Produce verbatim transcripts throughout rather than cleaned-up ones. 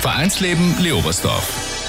Vereinsleben Leobersdorf.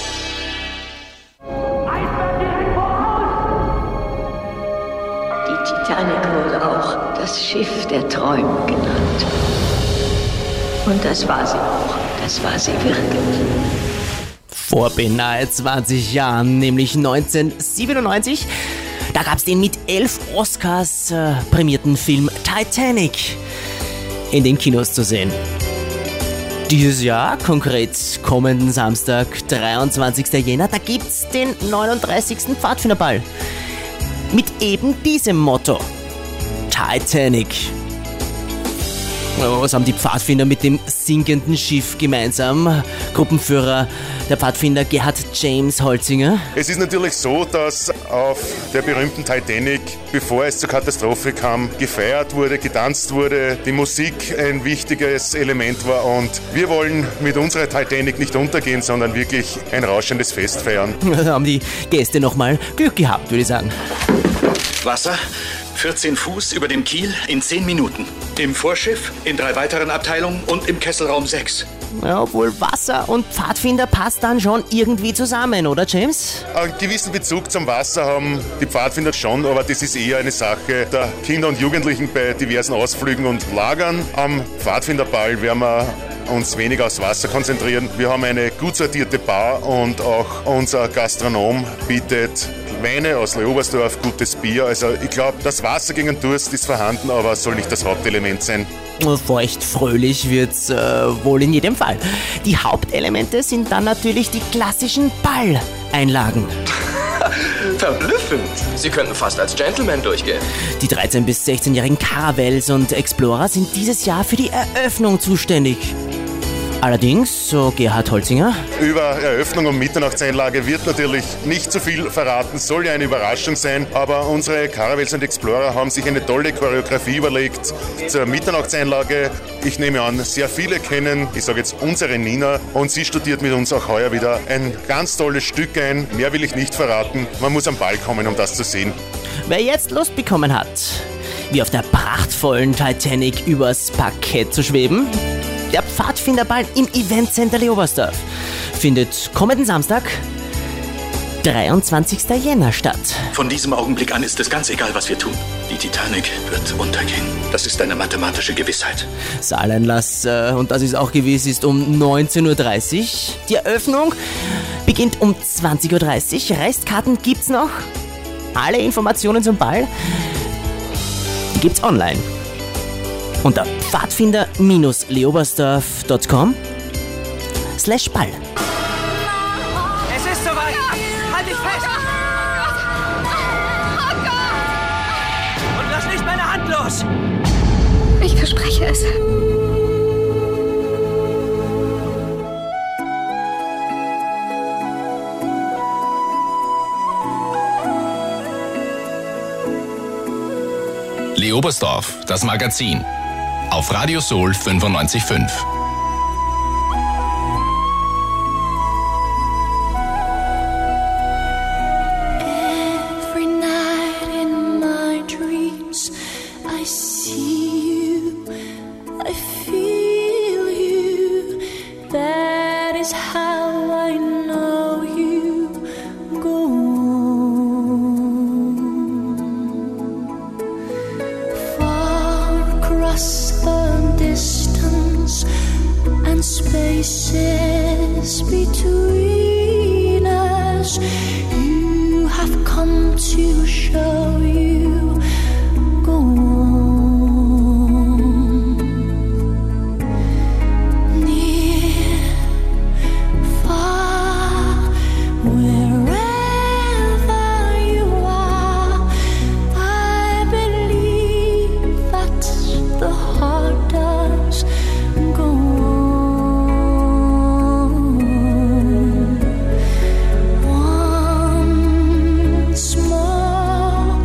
Die Titanic wurde auch das Schiff der Träume genannt. Und das war sie auch. Das war sie wirklich. Vor beinahe zwanzig Jahren, nämlich neunzehnhundertsiebenundneunzig, da gab es den mit elf Oscars äh, prämierten Film Titanic in den Kinos zu sehen. Dieses Jahr, konkret kommenden Samstag, dreiundzwanzigsten Jänner, da gibt's den neununddreißigsten Pfadfinderball. Mit eben diesem Motto: Titanic. Was haben die Pfadfinder mit dem sinkenden Schiff gemeinsam? Gruppenführer der Pfadfinder Gerhard James Holzinger. Es ist natürlich so, dass auf der berühmten Titanic, bevor es zur Katastrophe kam, gefeiert wurde, getanzt wurde, die Musik ein wichtiges Element war und wir wollen mit unserer Titanic nicht untergehen, sondern wirklich ein rauschendes Fest feiern. Da haben die Gäste nochmal Glück gehabt, würde ich sagen. Wasser, vierzehn Fuß über dem Kiel in zehn Minuten. Im Vorschiff, in drei weiteren Abteilungen und im Kesselraum sechs. Ja, obwohl Wasser und Pfadfinder passt dann schon irgendwie zusammen, oder James? Einen gewissen Bezug zum Wasser haben die Pfadfinder schon, aber das ist eher eine Sache der Kinder und Jugendlichen bei diversen Ausflügen und Lagern. Am Pfadfinderball werden wir uns weniger aufs Wasser konzentrieren. Wir haben eine gut sortierte Bar und auch unser Gastronom bietet Weine aus Leobersdorf, gutes Bier. Also ich glaube, das Wasser gegen den Durst ist vorhanden, aber soll nicht das Hauptelement sein. Feucht fröhlich wird's äh, wohl in jedem Fall. Die Hauptelemente sind dann natürlich die klassischen Balleinlagen. Verblüffend. Sie könnten fast als Gentleman durchgehen. Die dreizehn- bis sechzehnjährigen Caravels und Explorer sind dieses Jahr für die Eröffnung zuständig. Allerdings, so Gerhard Holzinger: Über Eröffnung und Mitternachtseinlage wird natürlich nicht zu viel verraten, soll ja eine Überraschung sein, aber unsere Caravels und Explorer haben sich eine tolle Choreografie überlegt zur Mitternachtseinlage. Ich nehme an, sehr viele kennen, ich sage jetzt unsere Nina, und sie studiert mit uns auch heuer wieder ein ganz tolles Stück ein. Mehr will ich nicht verraten, man muss am Ball kommen, um das zu sehen. Wer jetzt Lust bekommen hat, wie auf der prachtvollen Titanic übers Parkett zu schweben, der Pfadfinderball im Eventcenter Leobersdorf findet kommenden Samstag, dreiundzwanzigsten Jänner statt. Von diesem Augenblick an ist es ganz egal, was wir tun. Die Titanic wird untergehen. Das ist eine mathematische Gewissheit. Saaleinlass, äh, und das ist auch gewiss, ist um neunzehn Uhr dreißig. Die Eröffnung beginnt um zwanzig Uhr dreißig. Restkarten gibt's noch. Alle Informationen zum Ball gibt's online unter pfadfinder-leobersdorf punkt com slash Ball. Es ist soweit! Halt dich fest! Und lass nicht meine Hand los! Ich verspreche es. Leobersdorf, das Magazin. Auf Radio Soul fünfundneunzig Komma fünf. Every night in my dreams I see you, I feel you. That is how I know you go on. Far across the distance and spaces between us, you have come to show you go on. Near, far, wherever you are, I believe that the heart does go on. Once more,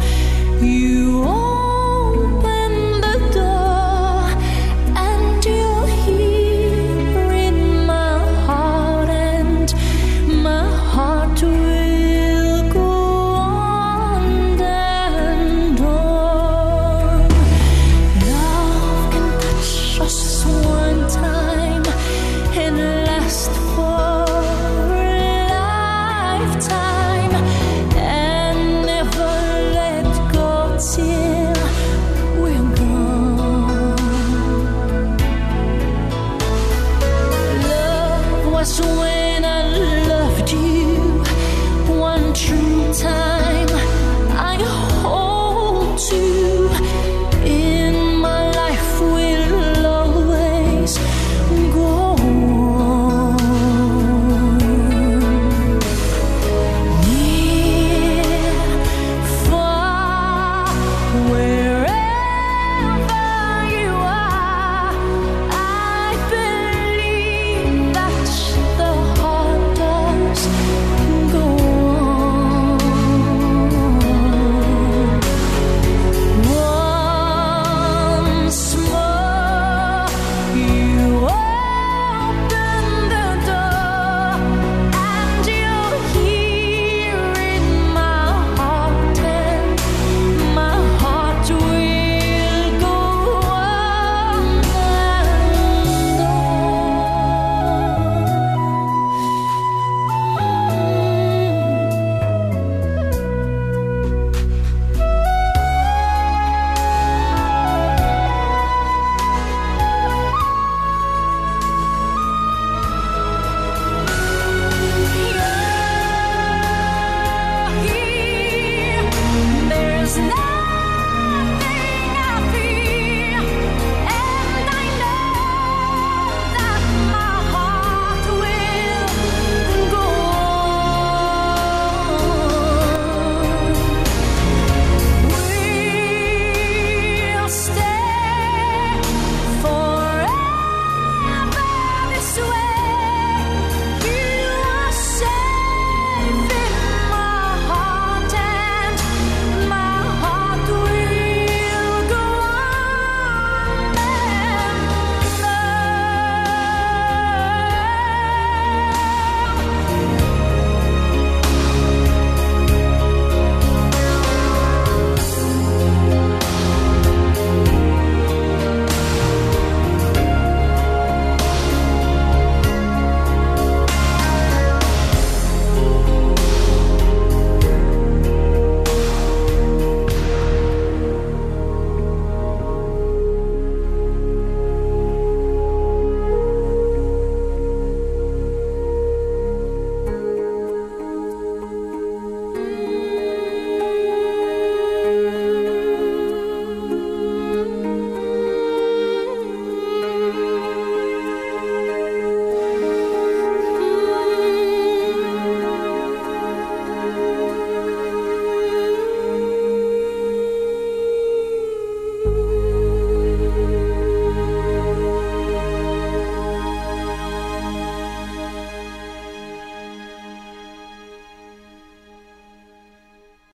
was when I loved you one true time. I hold to